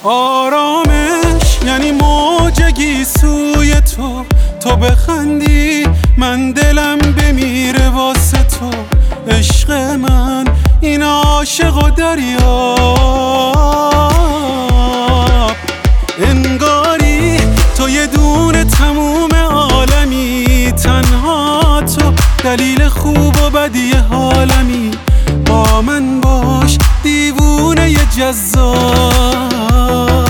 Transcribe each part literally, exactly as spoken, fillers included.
آرامش یعنی موج سوی تو، تو بخندی من دلم بمیره واسه تو. عشق من این عاشق و دریاب، انگاری تو یه دونه تموم عالمی، تنها تو دلیل خوب و بدی حالمی. با من باش دیوونه ی جذاب،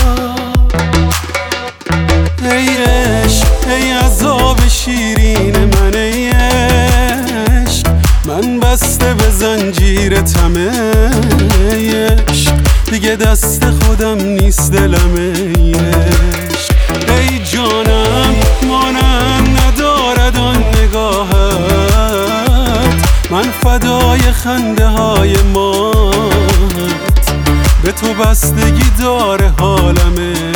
ای عشق ای عذاب شیرین من، ای عشق من بسته به زنجیر طمع. ای عشق دیگه دست خودم نیست دلم. ای عشق ای جانم مانم ندارد آن نگاهت، من فدای خنده های مات، به تو بستگی داره حالم.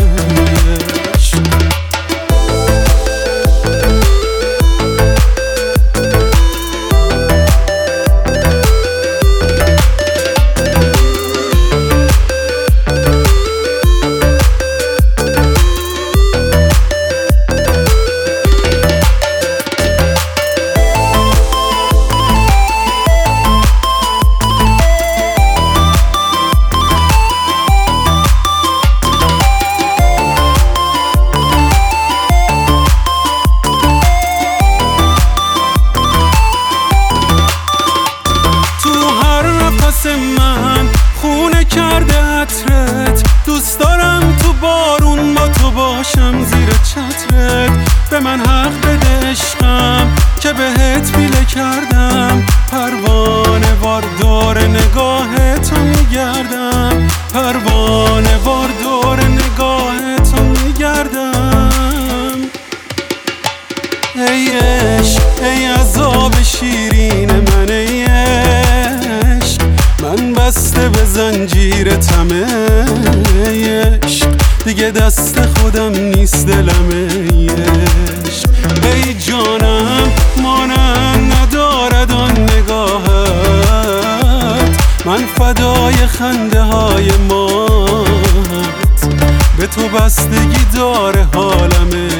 من خونه کرده عطرت، دوست دارم تو بارون با تو باشم زیر چترت. به من حق بده عشقم که بهت پیله کردم، پروانه وار دور نگاه تو میگردم، پروانه وار دور نگاه تو میگردم. ای عشق ای عذاب شیرین من، ای عشق من بسته به زنجیر طمع. ای عشق دیگه دست خودم نیست دلم. ای عشق ای جانم مانم ندارد آن نگاهت، من فدای خنده های مات، به تو بستگی داره حالم.